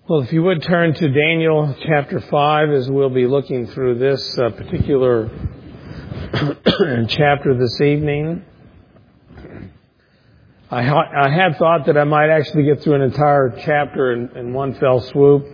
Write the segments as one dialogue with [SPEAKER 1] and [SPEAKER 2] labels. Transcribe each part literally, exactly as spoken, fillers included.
[SPEAKER 1] Well, if you would turn to Daniel chapter five, as we'll be looking through this uh, particular chapter this evening. I, ha- I had thought that I might actually get through an entire chapter in, in one fell swoop,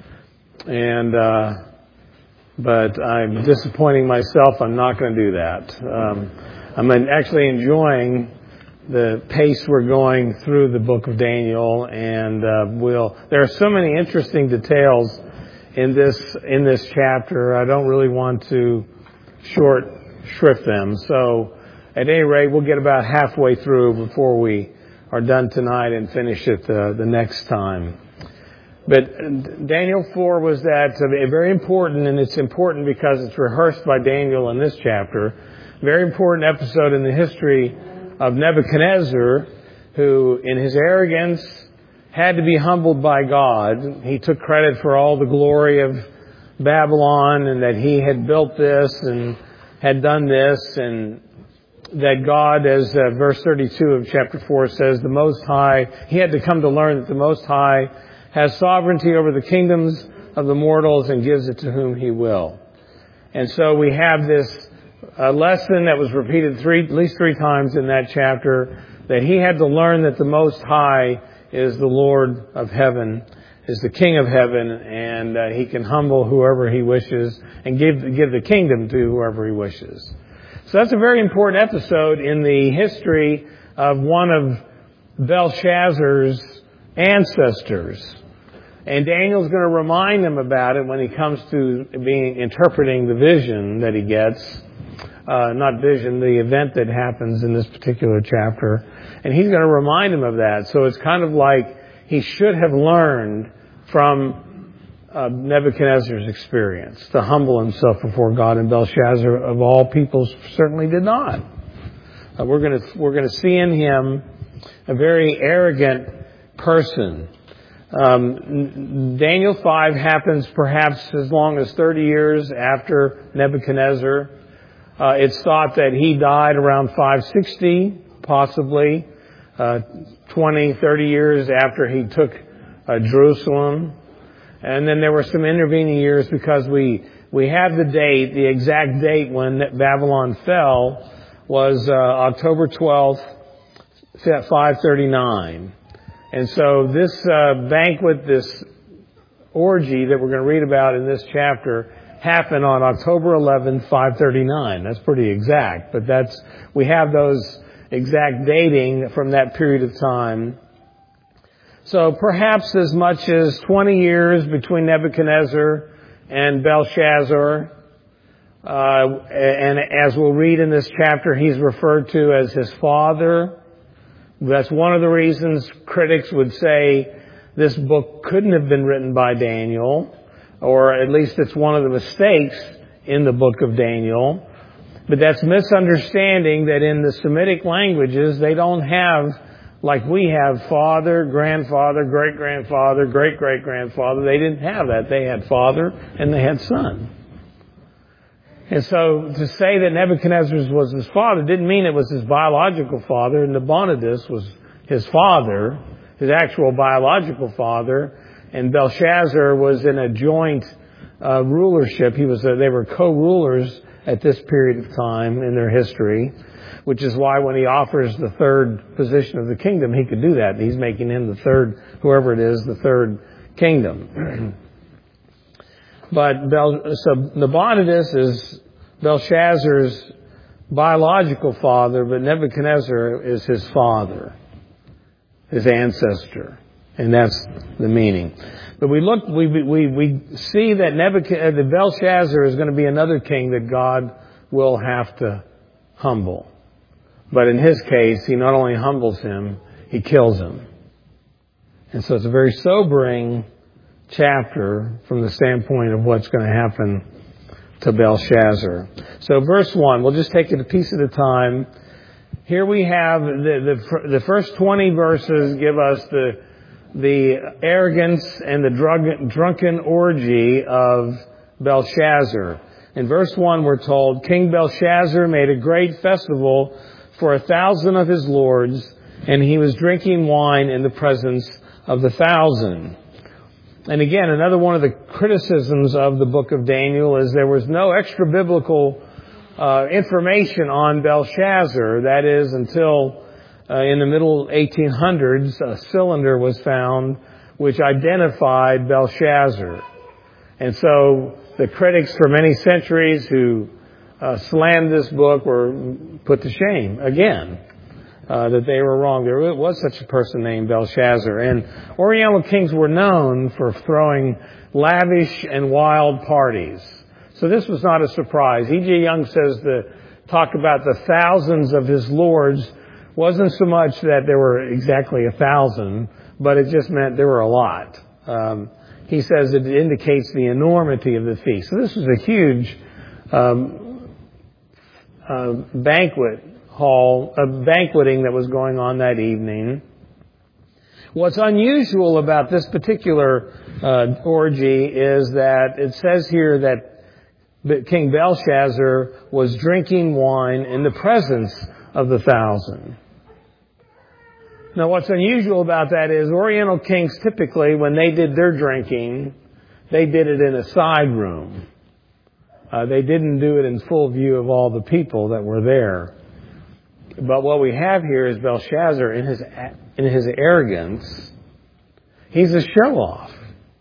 [SPEAKER 1] and uh, but I'm disappointing myself. I'm not going to do that. Um, I'm actually enjoying the pace we're going through the book of Daniel, and uh, we'll. There are so many interesting details in this in this chapter. I don't really want to short shrift them. So, at any rate, we'll get about halfway through before we are done tonight and finish it the, the next time. But Daniel four was that uh, very important, and it's important because it's rehearsed by Daniel in this chapter. Very important episode in the history of Nebuchadnezzar, who in his arrogance had to be humbled by God. He took credit for all the glory of Babylon and that he had built this and had done this, and that God, as uh, verse thirty-two of chapter four says, the Most High, he had to come to learn that the Most High has sovereignty over the kingdoms of the mortals and gives it to whom he will. And so we have this a lesson that was repeated three, at least three times in that chapter, that he had to learn that the Most High is the Lord of heaven, is the King of heaven, and uh, he can humble whoever he wishes and give, give the kingdom to whoever he wishes. So that's a very important episode in the history of one of Belshazzar's ancestors. And Daniel's going to remind them about it when he comes to being interpreting the vision that he gets. Uh, not vision, the event that happens in this particular chapter. And he's going to remind him of that. So it's kind of like he should have learned from uh, Nebuchadnezzar's experience to humble himself before God, and Belshazzar, of all people, certainly did not. Uh, we're going to we're going to see in him a very arrogant person. Um, Daniel five happens perhaps as long as thirty years after Nebuchadnezzar. Uh, it's thought that he died around five sixty, possibly, uh, twenty, thirty years after he took uh, Jerusalem. And then there were some intervening years because we, we have the date, the exact date when Babylon fell was uh, October twelfth, five thirty-nine. And so this uh, banquet, this orgy that we're going to read about in this chapter, happened on October eleventh, five thirty-nine. That's pretty exact, but that's, we have those exact dating from that period of time. So perhaps as much as twenty years between Nebuchadnezzar and Belshazzar. Uh, and as we'll read in this chapter, he's referred to as his father. That's one of the reasons critics would say this book couldn't have been written by Daniel, or at least it's one of the mistakes in the book of Daniel. But that's misunderstanding that in the Semitic languages, they don't have, like we have, father, grandfather, great-grandfather, great-great-grandfather. They didn't have that. They had father and they had son. And so to say that Nebuchadnezzar was his father didn't mean it was his biological father. Nabonidus was his father, his actual biological father. And Belshazzar was in a joint uh, rulership. He was. A, they were co-rulers at this period of time in their history, which is why when he offers the third position of the kingdom, he could do that. He's making him the third, whoever it is, the third kingdom. But Bel, so Nabonidus is Belshazzar's biological father, but Nebuchadnezzar is his father, his ancestor. And that's the meaning. But we look, we we we see that Nebuchadnezzar, the Belshazzar is going to be another king that God will have to humble. But in his case, he not only humbles him, he kills him. And so it's a very sobering chapter from the standpoint of what's going to happen to Belshazzar. So verse one, we'll just take it a piece at a time. Here we have the the, the first twenty verses give us the the arrogance and the drug, drunken orgy of Belshazzar. In verse one we're told, King Belshazzar made a great festival for a thousand of his lords, and he was drinking wine in the presence of the thousand. And again, another one of the criticisms of the book of Daniel is there was no extra biblical uh, information on Belshazzar. That is, until uh, in the middle eighteen hundreds, a cylinder was found which identified Belshazzar. And so the critics for many centuries who uh, slammed this book were put to shame again. Uh, that they were wrong. There was such a person named Belshazzar. And Oriental kings were known for throwing lavish and wild parties. So this was not a surprise. E J Young says the talk about the thousands of his lords wasn't so much that there were exactly a thousand, but it just meant there were a lot. Um, he says it indicates the enormity of the feast. So this was a huge um, uh, banquet hall, a banqueting that was going on that evening. What's unusual about this particular uh, orgy is that it says here that King Belshazzar was drinking wine in the presence of the thousand. Now, what's unusual about that is Oriental kings typically, when they did their drinking, they did it in a side room. Uh, they didn't do it in full view of all the people that were there. But what we have here is Belshazzar in his in his arrogance. He's a show-off.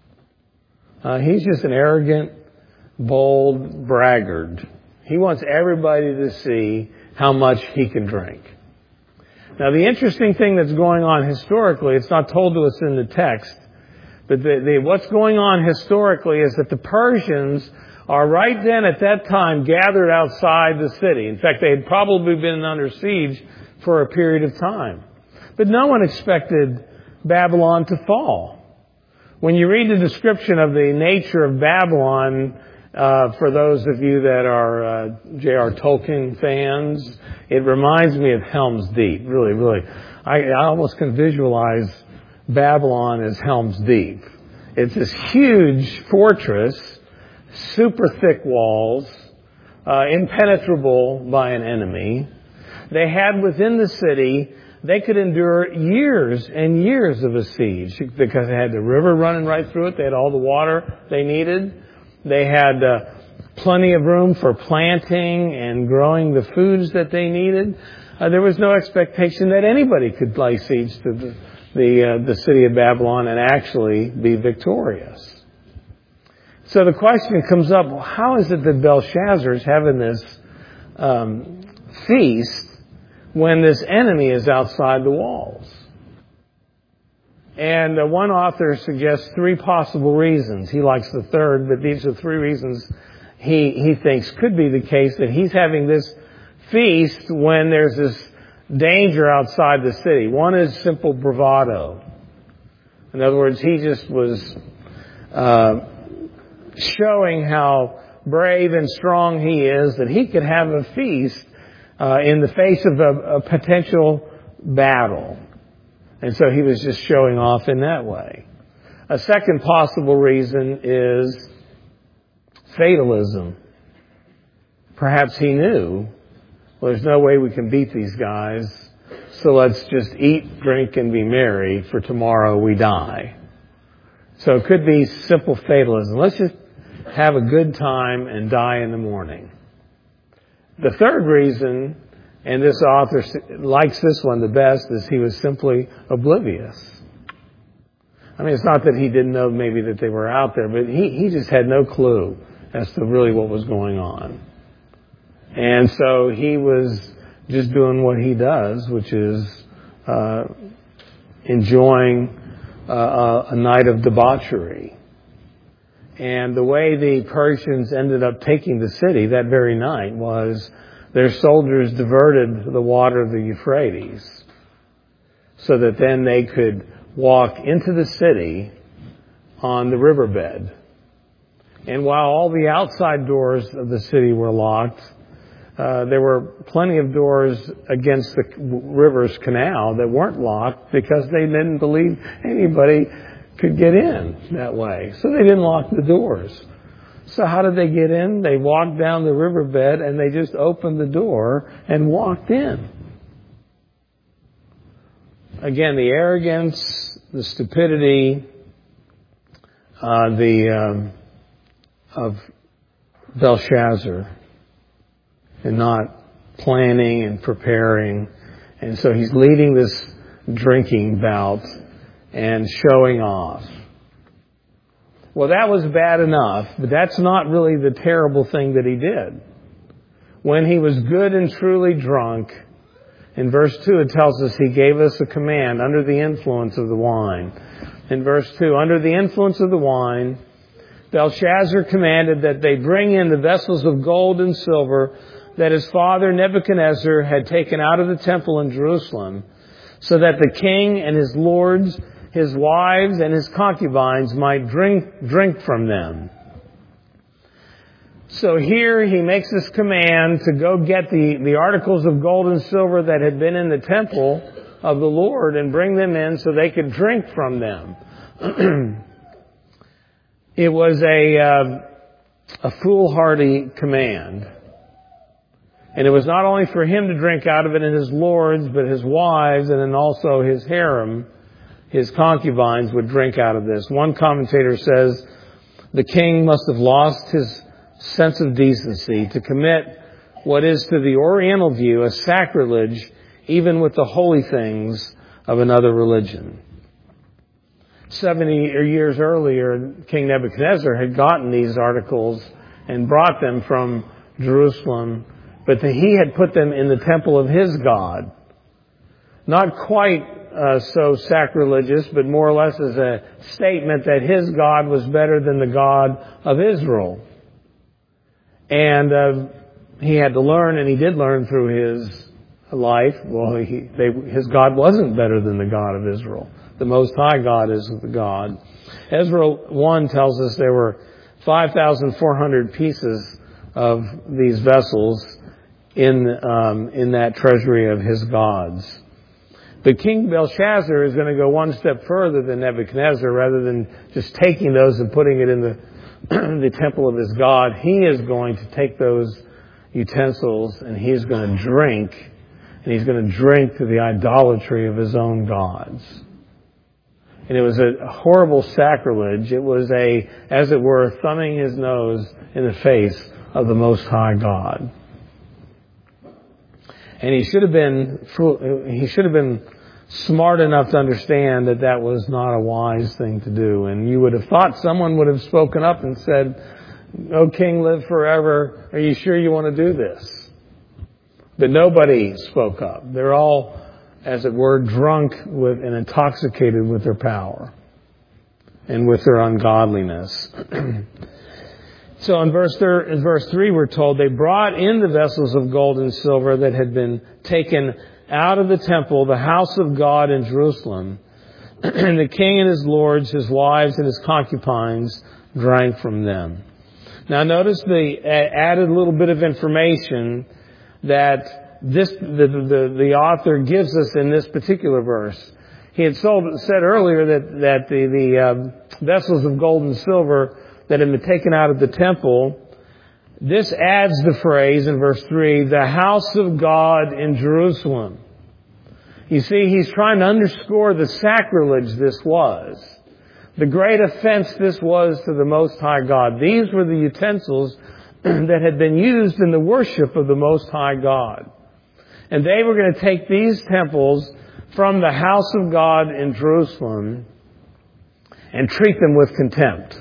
[SPEAKER 1] Uh, he's just an arrogant, bold braggart. He wants everybody to see how much he can drink. Now, the interesting thing that's going on historically, it's not told to us in the text, but the, the, what's going on historically is that the Persians are right then at that time gathered outside the city. In fact, they had probably been under siege for a period of time. But no one expected Babylon to fall. When you read the description of the nature of Babylon, uh, for those of you that are uh, J R Tolkien fans, it reminds me of Helm's Deep. Really, really. I, I almost can visualize Babylon as Helm's Deep. It's this huge fortress, super thick walls, uh, impenetrable by an enemy. They had within the city, they could endure years and years of a siege because they had the river running right through it. They had all the water they needed. They had uh, plenty of room for planting and growing the foods that they needed. Uh, there was no expectation that anybody could lay siege to the the, uh, the city of Babylon and actually be victorious. So the question comes up, well, how is it that Belshazzar is having this um, feast when this enemy is outside the walls? And uh, one author suggests three possible reasons. He likes the third, but these are three reasons he, he thinks could be the case that he's having this feast when there's this danger outside the city. One is simple bravado. In other words, he just was uh, showing how brave and strong he is, that he could have a feast uh, in the face of a, a potential battle. And so he was just showing off in that way. A second possible reason is fatalism. Perhaps he knew, well, there's no way we can beat these guys, so let's just eat, drink, and be merry, for tomorrow we die. So it could be simple fatalism. Let's just have a good time and die in the morning. The third reason, and this author likes this one the best, is he was simply oblivious. I mean, it's not that he didn't know maybe that they were out there, but he, he just had no clue as to really what was going on. And so he was just doing what he does, which is uh, enjoying uh, a, a night of debauchery. And the way the Persians ended up taking the city that very night was their soldiers diverted the water of the Euphrates so that then they could walk into the city on the riverbed. And while all the outside doors of the city were locked, uh, there were plenty of doors against the river's canal that weren't locked because they didn't believe anybody could get in that way. So they didn't lock the doors. So how did they get in? They walked down the riverbed and they just opened the door and walked in. Again, the arrogance, the stupidity uh, the um, of Belshazzar and not planning and preparing. And so he's leading this drinking bout and showing off. Well, that was bad enough, but that's not really the terrible thing that he did. When he was good and truly drunk, in verse two it tells us he gave us a command under the influence of the wine. In verse two, under the influence of the wine, Belshazzar commanded that they bring in the vessels of gold and silver that his father Nebuchadnezzar had taken out of the temple in Jerusalem, so that the king and his lords, his wives, and his concubines might drink, drink from them. So here he makes this command to go get the, the articles of gold and silver that had been in the temple of the Lord and bring them in so they could drink from them. It was a, uh, a foolhardy command. And it was not only for him to drink out of it and his lords, but his wives and then also his harem, his concubines, would drink out of this. One commentator says the king must have lost his sense of decency to commit what is to the Oriental view a sacrilege even with the holy things of another religion. Seventy years earlier, King Nebuchadnezzar had gotten these articles and brought them from Jerusalem, but he had put them in the temple of his God. Not quite uh, so sacrilegious, but more or less as a statement that his God was better than the God of Israel. And uh, he had to learn, and he did learn through his life, well, he, they, his God wasn't better than the God of Israel. The Most High God is the God. Ezra one tells us there were five thousand four hundred pieces of these vessels in um, in that treasury of his gods. But King Belshazzar is going to go one step further than Nebuchadnezzar. Rather than just taking those and putting it in the the temple of his God, he is going to take those utensils and he is going to drink, and he's going to drink to the idolatry of his own gods. And it was a horrible sacrilege. It was a, as it were, thumbing his nose in the face of the Most High God. And he should have been, he should have been smart enough to understand that that was not a wise thing to do. And you would have thought someone would have spoken up and said, "O king, live forever. Are you sure you want to do this?" But nobody spoke up. They're all, as it were, drunk with and intoxicated with their power and with their ungodliness. So in verse, thir- in verse three, we're told they brought in the vessels of gold and silver that had been taken out of the temple, the house of God in Jerusalem. And the king and his lords, his wives, and his concubines drank from them. Now notice they added a little bit of information that this the, the, the author gives us in this particular verse. He had sold, said earlier that, that the, the uh, vessels of gold and silver that had been taken out of the temple, this adds the phrase in verse three, the house of God in Jerusalem. You see, he's trying to underscore the sacrilege this was. The great offense this was to the Most High God. These were the utensils that had been used in the worship of the Most High God. And they were going to take these temples from the house of God in Jerusalem and treat them with contempt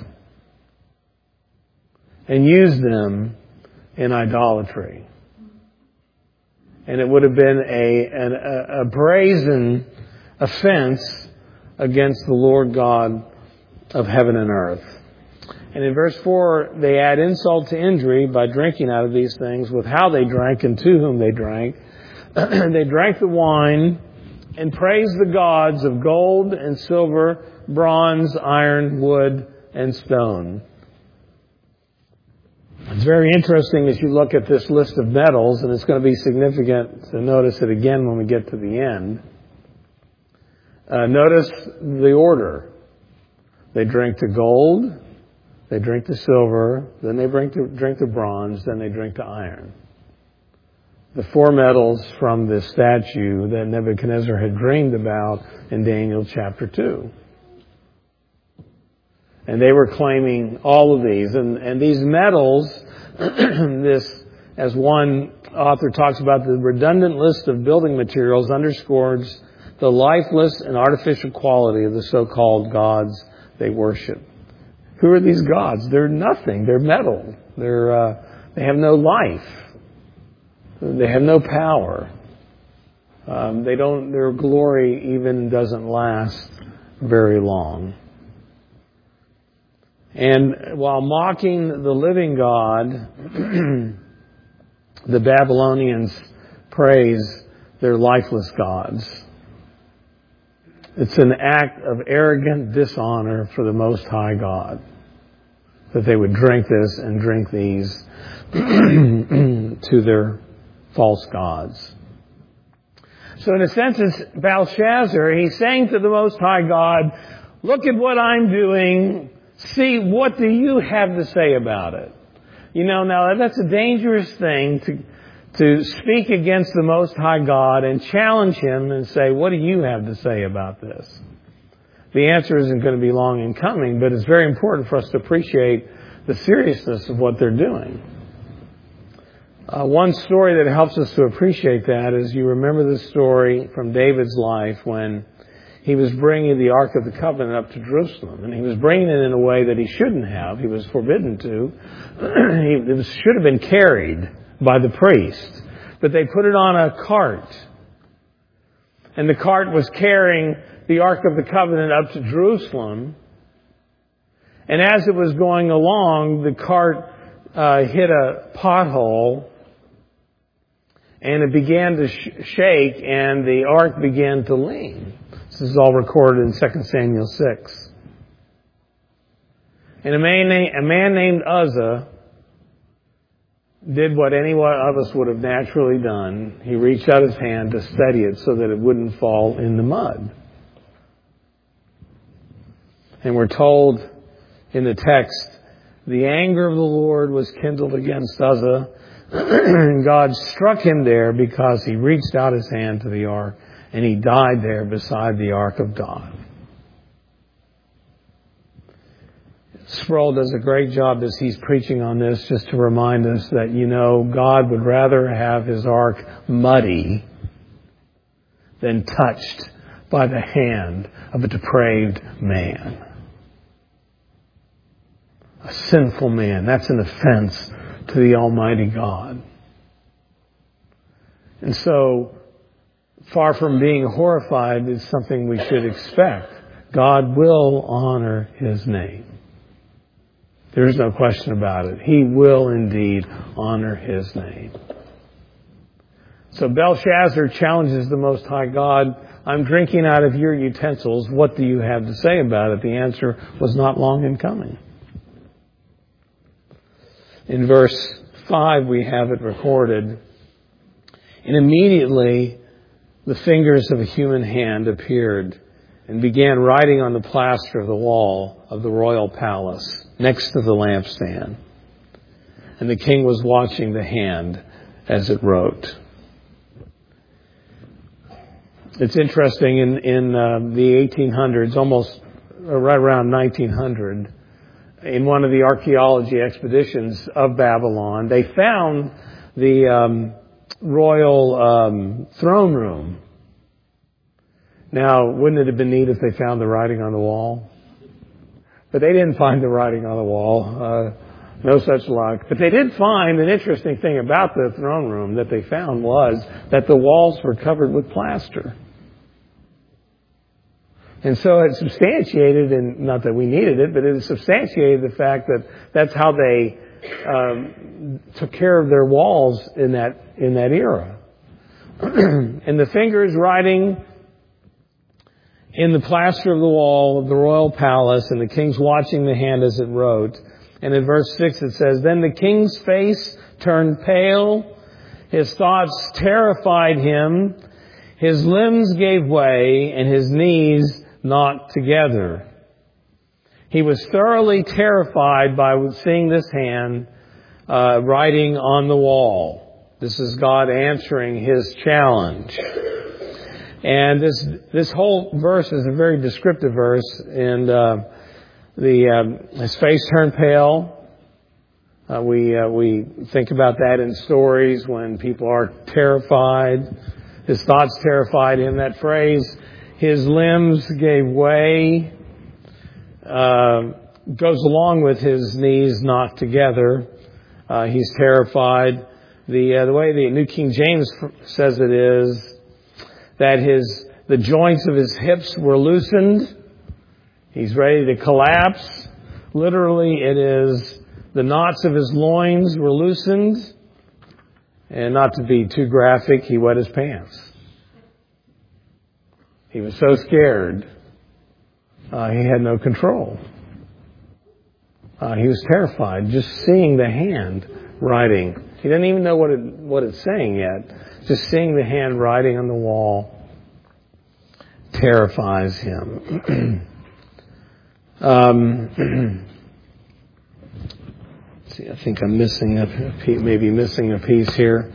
[SPEAKER 1] and use them in idolatry. And it would have been a, an, a, a brazen offense against the Lord God of heaven and earth. And in verse four, they add insult to injury by drinking out of these things with how they drank and to whom they drank. They drank the wine and praised the gods of gold and silver, bronze, iron, wood, and stone. It's very interesting as you look at this list of metals, and it's going to be significant to notice it again when we get to the end. Uh, notice the order. They drink the gold, they drink the silver, then they drink the, drink the bronze, then they drink the iron. The four metals from the statue that Nebuchadnezzar had dreamed about in Daniel chapter two. And they were claiming all of these. And, and these metals, this, as one author talks about, the redundant list of building materials underscores the lifeless and artificial quality of the so-called gods they worship. Who are these gods? They're nothing. They're metal. They're, uh, they have no life. They have no power. Um, they don't, their glory even doesn't last very long. And while mocking the living God, the Babylonians praise their lifeless gods. It's an act of arrogant dishonor for the Most High God that they would drink this and drink these to their false gods. So in a sense, it's Belshazzar. He's saying to the Most High God, look at what I'm doing. See, what do you have to say about it? You know, now that's a dangerous thing to to speak against the Most High God and challenge Him and say, what do you have to say about this? The answer isn't going to be long in coming, but it's very important for us to appreciate the seriousness of what they're doing. Uh, one story that helps us to appreciate that is you remember the story from David's life when he was bringing the Ark of the Covenant up to Jerusalem. And he was bringing it in a way that he shouldn't have. He was forbidden to. It was, should have been carried by the priest. But they put it on a cart. And the cart was carrying the Ark of the Covenant up to Jerusalem. And as it was going along, the cart uh, hit a pothole. And it began to sh- shake, and the ark began to lean. This is all recorded in Second Samuel six. And a man, named, a man named Uzzah did what any one of us would have naturally done. He reached out his hand to steady it so that it wouldn't fall in the mud. And we're told in the text, the anger of the Lord was kindled against Uzzah, and God struck him there because he reached out his hand to the ark, and he died there beside the ark of God. Sproul does a great job as he's preaching on this, just to remind us that, you know, God would rather have His ark muddy than touched by the hand of a depraved man. A sinful man. That's an offense to the Almighty God. And so, far from being horrified, it's something we should expect. God will honor His name. There's no question about it. He will indeed honor His name. So Belshazzar challenges the Most High God, I'm drinking out of your utensils. What do you have to say about it? The answer was not long in coming. In verse five, we have it recorded. And immediately the fingers of a human hand appeared and began writing on the plaster of the wall of the royal palace next to the lampstand. And the king was watching the hand as it wrote. It's interesting, in, in uh, the eighteen hundreds, almost right around nineteen hundred, in one of the archaeology expeditions of Babylon, they found the um, royal um, throne room. Now, wouldn't it have been neat if they found the writing on the wall? But they didn't find the writing on the wall. Uh, no such luck. But they did find an interesting thing about the throne room that they found was that the walls were covered with plaster. And so it substantiated, and not that we needed it, but it substantiated the fact that that's how they um, took care of their walls in that in that era. And the fingers writing in the plaster of the wall of the royal palace, and the king's watching the hand as it wrote. And in verse six it says, Then the king's face turned pale, his thoughts terrified him, his limbs gave way, and his knees knocked together. He was thoroughly terrified by seeing this hand uh, writing on the wall. This is God answering his challenge. And this this whole verse is a very descriptive verse, and uh, The um, his face turned pale. Uh, we uh, we think about that in stories when people are terrified. His thoughts terrified him. That phrase, his limbs gave way, uh, goes along with his knees knocked together. Uh, he's terrified. The uh, the way the New King James says it is that his the joints of his hips were loosened. He's ready to collapse. Literally, it is the knots of his loins were loosened. And not to be too graphic, he wet his pants. He was so scared, uh, he had no control. Uh, he was terrified just seeing the hand writing. He didn't even know what it, what it's saying yet. Just seeing the hand writing on the wall terrifies him. um, see, I think I'm missing a piece, maybe missing a piece here.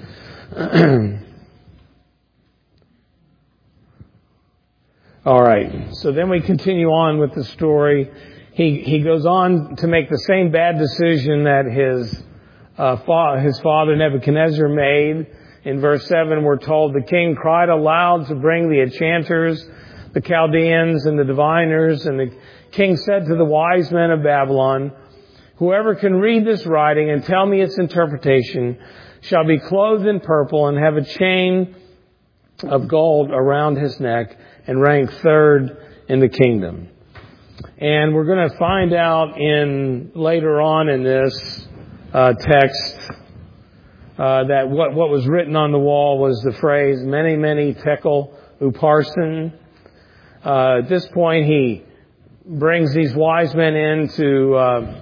[SPEAKER 1] All right. So then we continue on with the story. He he goes on to make the same bad decision that his uh, fa- his father Nebuchadnezzar made. In verse seven, we're told the king cried aloud to bring the enchanters, the Chaldeans, and the diviners. And the king said to the wise men of Babylon, "Whoever can read this writing and tell me its interpretation shall be clothed in purple and have a chain of gold around his neck and rank third in the kingdom." And we're going to find out in later on in this uh, text uh, that what, what was written on the wall was the phrase "Mene, Mene, Tekel, Upharsin." Uh, at this point, he brings these wise men in to uh,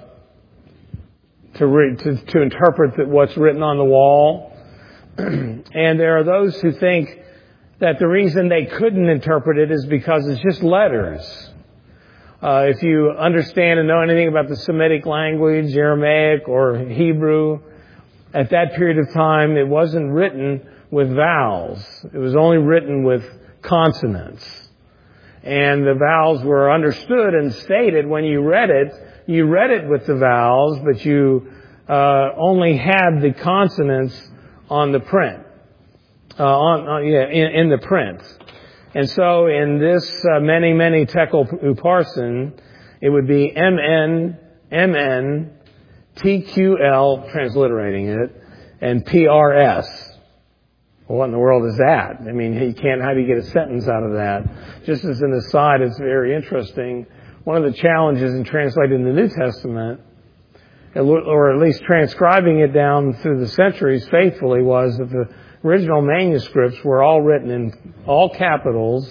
[SPEAKER 1] to, re- to to interpret what's written on the wall. And there are those who think that the reason they couldn't interpret it is because it's just letters. Uh, if you understand and know anything about the Semitic language, Aramaic or Hebrew, at that period of time, it wasn't written with vowels. It was only written with consonants. And the vowels were understood and stated when you read it. You read it with the vowels, but you uh, only had the consonants on the print. Uh, on, on yeah, in, in the print. And so in this uh, Mene, Mene, Tekel, Upharsin, it would be M N, M N, T Q L, transliterating it, and P R S. Well, what in the world is that? I mean, you can't, how do you get a sentence out of that? Just as an aside, it's very interesting. One of the challenges in translating the New Testament, or at least transcribing it down through the centuries faithfully, was that the original manuscripts were all written in all capitals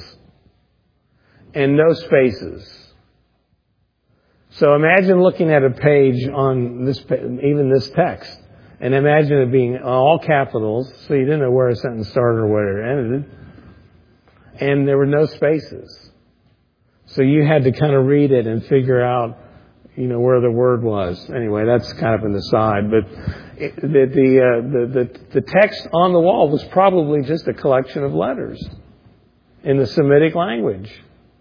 [SPEAKER 1] and no spaces. So imagine looking at a page on this, even this text, and imagine it being all capitals, so you didn't know where a sentence started or where it ended, and there were no spaces. So you had to kind of read it and figure out, you know, where the word was. Anyway, that's kind of an aside, but it, the the, uh, the the the text on the wall was probably just a collection of letters in the Semitic language.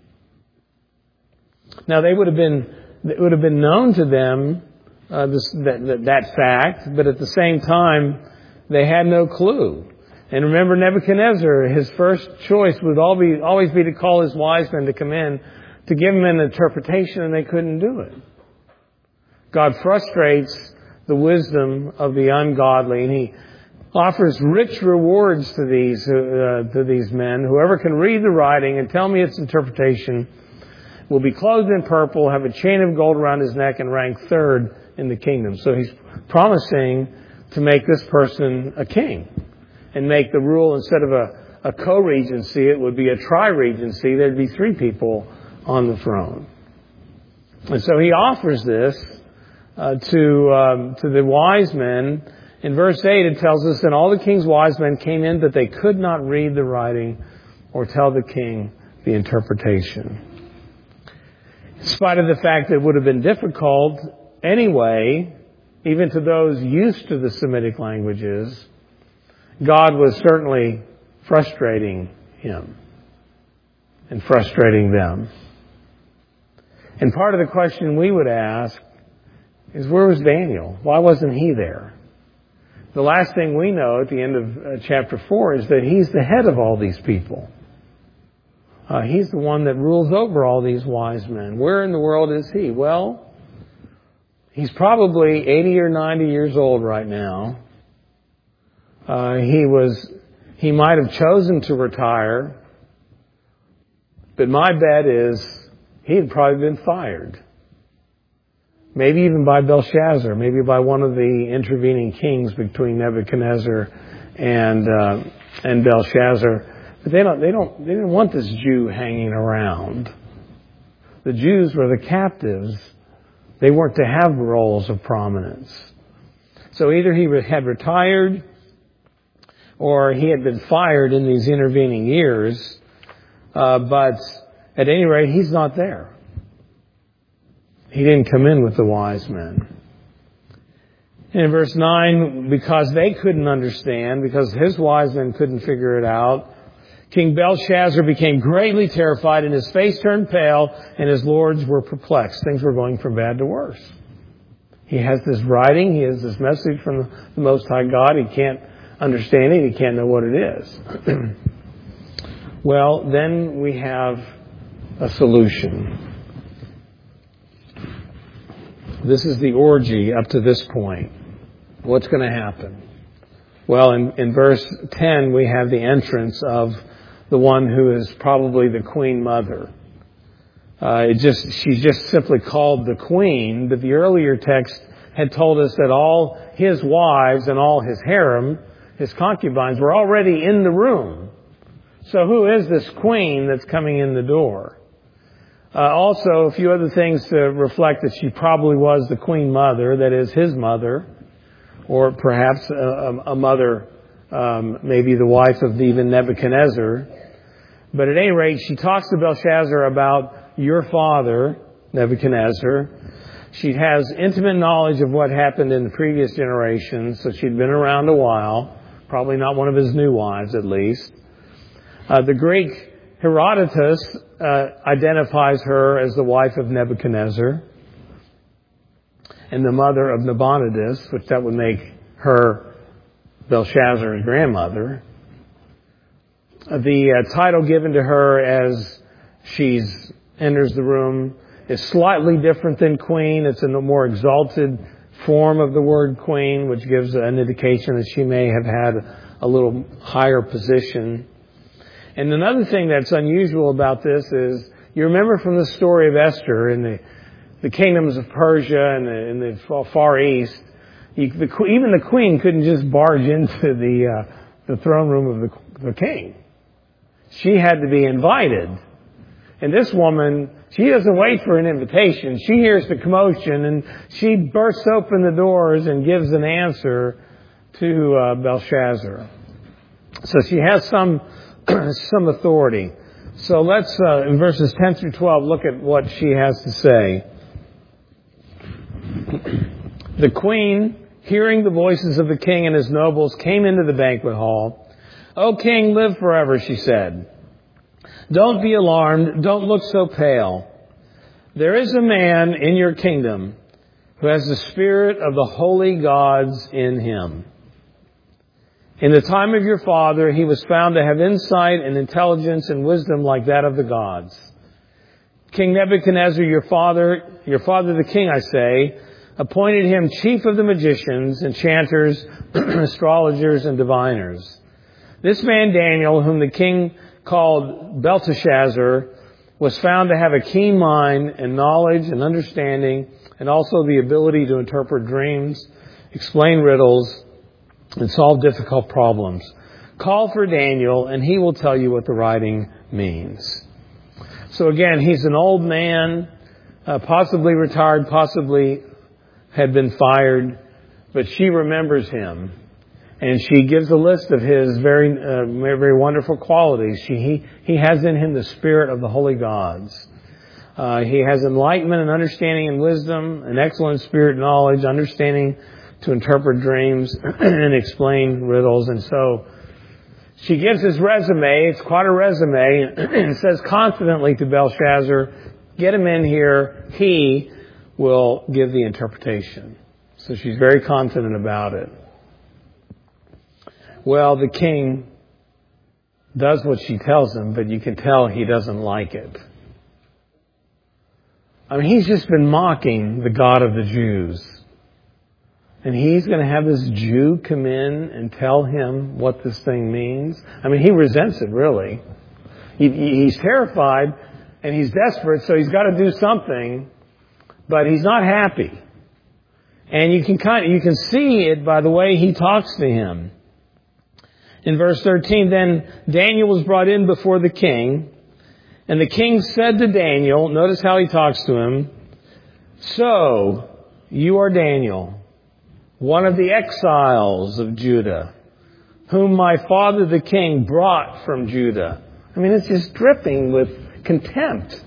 [SPEAKER 1] Now they would have been it would have been known to them uh, this, that, that that fact, but at the same time they had no clue. And remember, Nebuchadnezzar, his first choice would all be always be to call his wise men to come in to give him an interpretation, and they couldn't do it. God frustrates the wisdom of the ungodly, and He offers rich rewards to these uh, to these men. Whoever can read the writing and tell me its interpretation will be clothed in purple, have a chain of gold around his neck, and rank third in the kingdom. So He's promising to make this person a king and make the rule, instead of a, a co-regency, it would be a tri-regency. There'd be three people on the throne. And so He offers this Uh, to um, to the wise men. In verse eight, it tells us, "And all the king's wise men came in, but they could not read the writing or tell the king the interpretation." In spite of the fact that it would have been difficult anyway, even to those used to the Semitic languages, God was certainly frustrating him and frustrating them. And part of the question we would ask is, where was Daniel? Why wasn't he there? The last thing we know at the end of uh, chapter four is that he's the head of all these people. Uh, he's the one that rules over all these wise men. Where in the world is he? Well, he's probably eighty or ninety years old right now. Uh, he was, he might have chosen to retire, but my bet is he had probably been fired. Maybe even by Belshazzar, maybe by one of the intervening kings between Nebuchadnezzar and uh, and Belshazzar. But they don't, they don't, they didn't want this Jew hanging around. The Jews were the captives. They weren't to have roles of prominence. So either he had retired, or he had been fired in these intervening years. Uh, but at any rate, he's not there. He didn't come in with the wise men. And in verse nine, because they couldn't understand, because his wise men couldn't figure it out, King Belshazzar became greatly terrified, and his face turned pale, and his lords were perplexed. Things were going from bad to worse. He has this writing, he has this message from the Most High God. He can't understand it, he can't know what it is. Well, then we have a solution. This is the orgy up to this point. What's going to happen? Well, in, in verse ten, we have the entrance of the one who is probably the queen mother. Uh, it just, she's just simply called the queen, but the earlier text had told us that all his wives and all his harem, his concubines, were already in the room. So who is this queen that's coming in the door? Uh, also, a few other things to reflect that she probably was the queen mother, that is his mother, or perhaps a, a mother, um, maybe the wife of even Nebuchadnezzar. But at any rate, she talks to Belshazzar about your father, Nebuchadnezzar. She has intimate knowledge of what happened in the previous generations, so she'd been around a while, probably not one of his new wives at least. Uh, the Greek Herodotus uh, identifies her as the wife of Nebuchadnezzar and the mother of Nabonidus, which that would make her Belshazzar's grandmother. Uh, the uh, title given to her as she enters the room is slightly different than queen. It's in a more exalted form of the word queen, which gives an indication that she may have had a little higher position. And another thing that's unusual about this is, you remember from the story of Esther in the, the kingdoms of Persia and the, in the Far East, you, the, even the queen couldn't just barge into the, uh, the throne room of the, the king. She had to be invited. And this woman, she doesn't wait for an invitation. She hears the commotion and she bursts open the doors and gives an answer to uh, Belshazzar. So she has some some authority. So let's, uh, in verses ten through twelve, look at what she has to say. The queen, hearing the voices of the king and his nobles, came into the banquet hall. "O king, live forever," she said. "Don't be alarmed. Don't look so pale. There is a man in your kingdom who has the spirit of the holy gods in him. In the time of your father, he was found to have insight and intelligence and wisdom like that of the gods. King Nebuchadnezzar, your father, your father the king, I say, appointed him chief of the magicians, enchanters, astrologers, and diviners. This man Daniel, whom the king called Belteshazzar, was found to have a keen mind and knowledge and understanding, and also the ability to interpret dreams, explain riddles, and solve difficult problems. Call for Daniel, and he will tell you what the writing means." So again, he's an old man, uh, possibly retired, possibly had been fired, but she remembers him. And she gives a list of his very, uh, very wonderful qualities. She, he, he has in him the spirit of the holy gods. Uh, he has enlightenment and understanding and wisdom, an excellent spirit, knowledge, understanding to interpret dreams and explain riddles. And so she gives his resume. It's quite a resume. And says confidently to Belshazzar, Get him in here. He will give the interpretation. So she's very confident about it. Well, the king does what she tells him, but you can tell he doesn't like it. I mean, he's just been mocking the God of the Jews. And he's going to have this Jew come in and tell him what this thing means. I mean, he resents it, really. He, he's terrified and he's desperate, so he's got to do something, but he's not happy. And you can kind of, you can see it by the way he talks to him. In verse thirteen, then Daniel was brought in before the king, and the king said to Daniel, notice how he talks to him, "So, you are Daniel, one of the exiles of Judah, whom my father the king brought from Judah." I mean, it's just dripping with contempt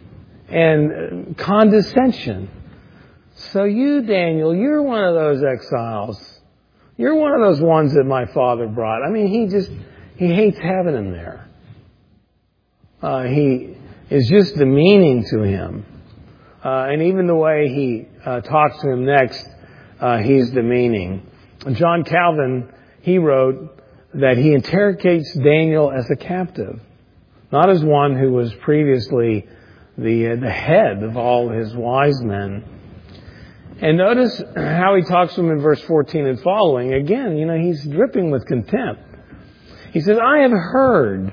[SPEAKER 1] and condescension. So you, Daniel, you're one of those exiles. You're one of those ones that my father brought. I mean, he just, he hates having him there. Uh, he is just demeaning to him. Uh, and even the way he uh, talks to him next, uh, he's demeaning. John Calvin, he wrote that he interrogates Daniel as a captive, not as one who was previously the, uh, the head of all his wise men. And notice how he talks to him in verse fourteen and following. Again, you know, he's dripping with contempt. He says, "I have heard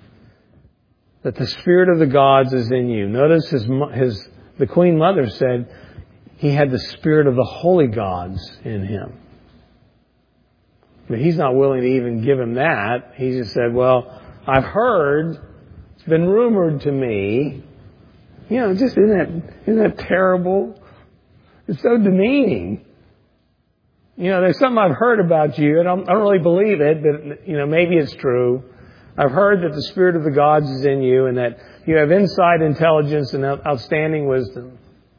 [SPEAKER 1] that the spirit of the gods is in you." Notice his, his, the queen mother said he had the spirit of the holy gods in him. But he's not willing to even give him that. He just said, "Well, I've heard, it's been rumored to me." You know, just isn't that, isn't that terrible? It's so demeaning. You know, there's something I've heard about you. I don't, I don't really believe it, but, you know, maybe it's true. I've heard that the spirit of the gods is in you and that you have insight, intelligence, and outstanding wisdom.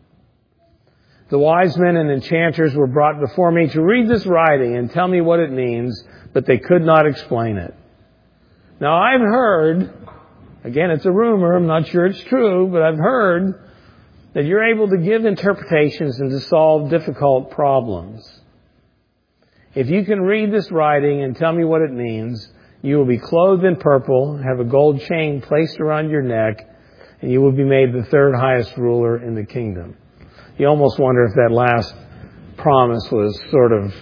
[SPEAKER 1] The wise men and enchanters were brought before me to read this writing and tell me what it means, but they could not explain it. Now, I've heard, again, it's a rumor, I'm not sure it's true, but I've heard that you're able to give interpretations and to solve difficult problems. If you can read this writing and tell me what it means, you will be clothed in purple, have a gold chain placed around your neck, and you will be made the third highest ruler in the kingdom. You almost wonder if that last promise was sort of,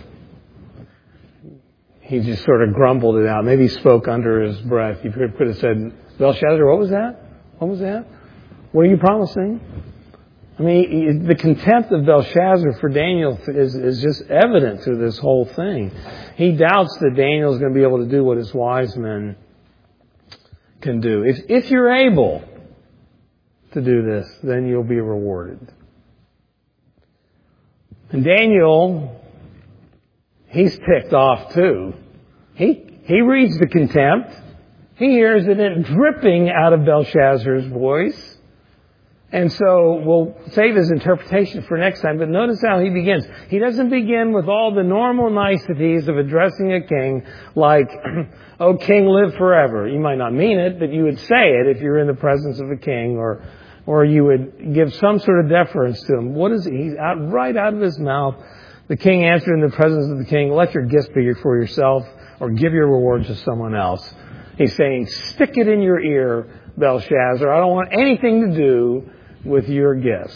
[SPEAKER 1] he just sort of grumbled it out. Maybe he spoke under his breath. You could have said, "Belshazzar, what was that? What was that? What are you promising?" I mean, the contempt of Belshazzar for Daniel is, is just evident through this whole thing. He doubts that Daniel is going to be able to do what his wise men can do. If, if you're able to do this, then you'll be rewarded. And Daniel, he's ticked off too. He, he reads the contempt. He hears it dripping out of Belshazzar's voice. And so we'll save his interpretation for next time. But notice how he begins. He doesn't begin with all the normal niceties of addressing a king like, "Oh, king, live forever." You might not mean it, but you would say it if you're in the presence of a king, or or you would give some sort of deference to him. What is he? He's out, right out of his mouth. The king answered in the presence of the king, "Let your gifts be for yourself, or give your reward to someone else." He's saying, "Stick it in your ear, Belshazzar. I don't want anything to do with your gifts."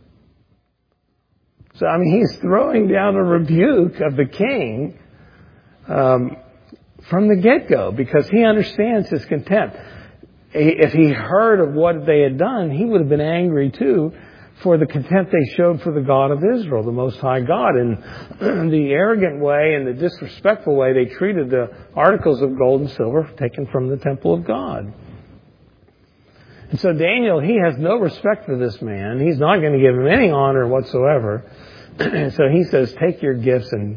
[SPEAKER 1] So, I mean, he's throwing down a rebuke of the king um, from the get-go because he understands his contempt. If he heard of what they had done, he would have been angry too for the contempt they showed for the God of Israel, the Most High God, and the arrogant way and the disrespectful way they treated the articles of gold and silver taken from the temple of God. And so Daniel, he has no respect for this man. He's not going to give him any honor whatsoever. And so he says, "Take your gifts and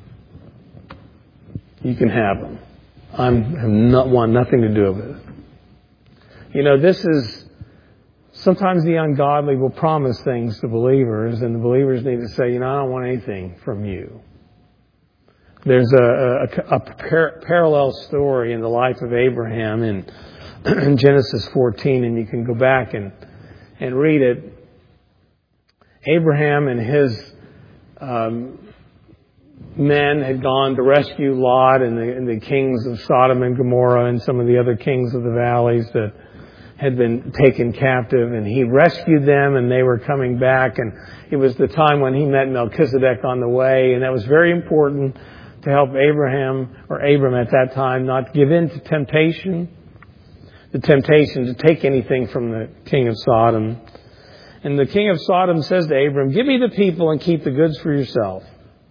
[SPEAKER 1] you can have them. I have not want nothing to do with it." You know, this is, sometimes the ungodly will promise things to believers, and the believers need to say, "You know, I don't want anything from you." There's a, a, a par- parallel story in the life of Abraham in in Genesis fourteen, and you can go back and, and read it, Abraham and his um, men had gone to rescue Lot and the, and the kings of Sodom and Gomorrah and some of the other kings of the valleys that had been taken captive, and he rescued them, and they were coming back, and it was the time when he met Melchizedek on the way, and that was very important to help Abraham, or Abram at that time, not give in to temptation, the temptation to take anything from the king of Sodom. And the king of Sodom says to Abram, "Give me the people and keep the goods for yourself."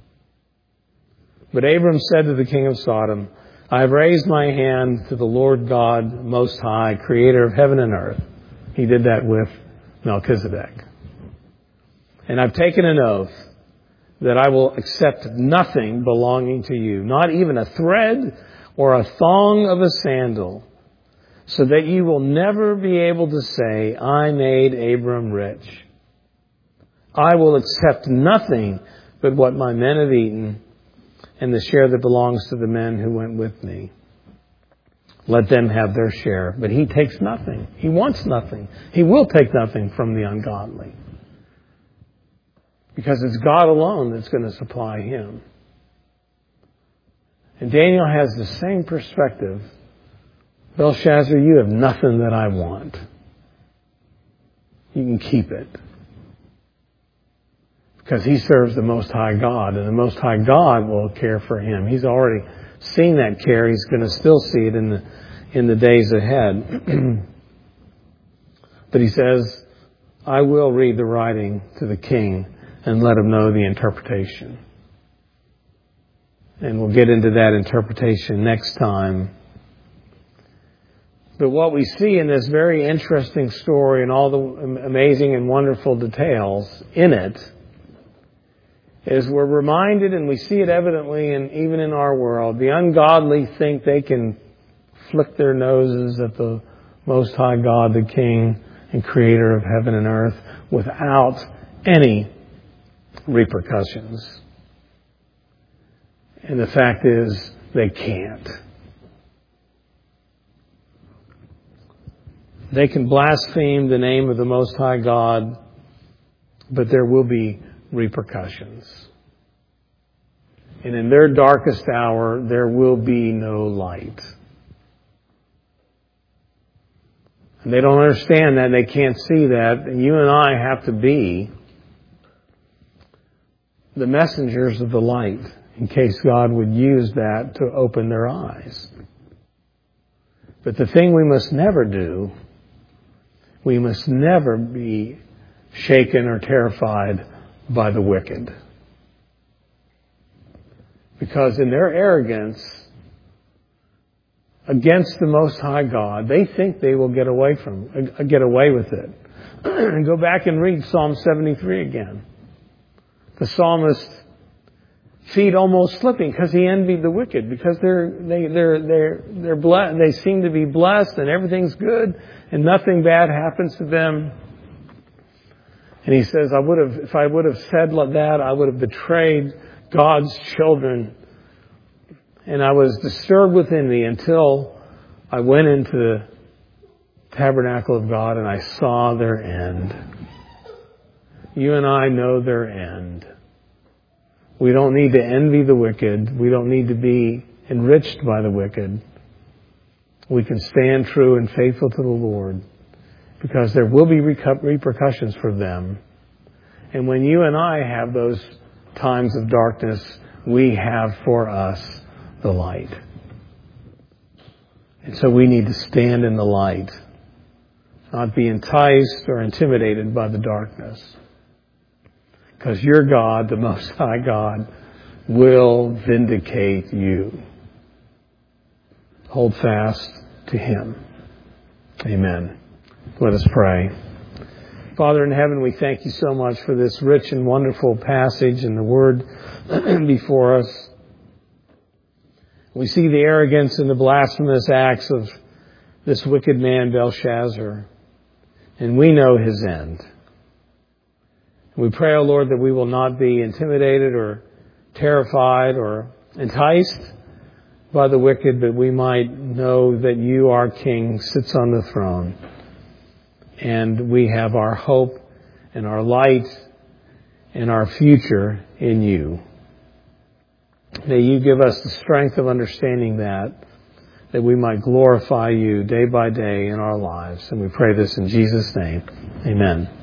[SPEAKER 1] But Abram said to the king of Sodom, "I have raised my hand to the Lord God Most High, creator of heaven and earth." He did that with Melchizedek. "And I've taken an oath that I will accept nothing belonging to you, not even a thread or a thong of a sandal, so that you will never be able to say, 'I made Abram rich.' I will accept nothing but what my men have eaten, and the share that belongs to the men who went with me. Let them have their share." But he takes nothing. He wants nothing. He will take nothing from the ungodly. Because it's God alone that's going to supply him. And Daniel has the same perspective. "Belshazzar, you have nothing that I want. You can keep it." Because he serves the Most High God, and the Most High God will care for him. He's already seen that care. He's going to still see it in the in the days ahead. But he says, "I will read the writing to the king and let him know the interpretation." And we'll get into that interpretation next time. But what we see in this very interesting story and all the amazing and wonderful details in it is we're reminded, and we see it evidently in, even in our world, the ungodly think they can flick their noses at the Most High God, the King and Creator of heaven and earth, without any repercussions. And the fact is, they can't. They can blaspheme the name of the Most High God, but there will be repercussions. And in their darkest hour, there will be no light. And they don't understand that. They can't see that. And you and I have to be the messengers of the light, in case God would use that to open their eyes. But the thing we must never do, we must never be shaken or terrified by the wicked. Because in their arrogance against the Most High God, they think they will get away from, uh, get away with it. And go back and read Psalm seventy-three again. The psalmist, feet almost slipping because he envied the wicked, because they're they they're they're they're blessed. They seem to be blessed and everything's good and nothing bad happens to them. And he says, I would have, if I would have said like that, I would have betrayed God's children. And I was disturbed within me until I went into the tabernacle of God and I saw their end. You and I know their end. We don't need to envy the wicked. We don't need to be enriched by the wicked. We can stand true and faithful to the Lord, because there will be repercussions for them. And when you and I have those times of darkness, we have for us the light. And so we need to stand in the light, not be enticed or intimidated by the darkness. Because your God, the Most High God, will vindicate you. Hold fast to Him. Amen. Let us pray. Father in heaven, we thank you so much for this rich and wonderful passage and the word before us. We see the arrogance and the blasphemous acts of this wicked man, Belshazzar, and we know his end. We pray, O Lord, that we will not be intimidated or terrified or enticed by the wicked, but we might know that you, our King, sits on the throne. and we have our hope and our light and our future in you. May you give us the strength of understanding that, that we might glorify you day by day in our lives. And we pray this in Jesus' name. Amen.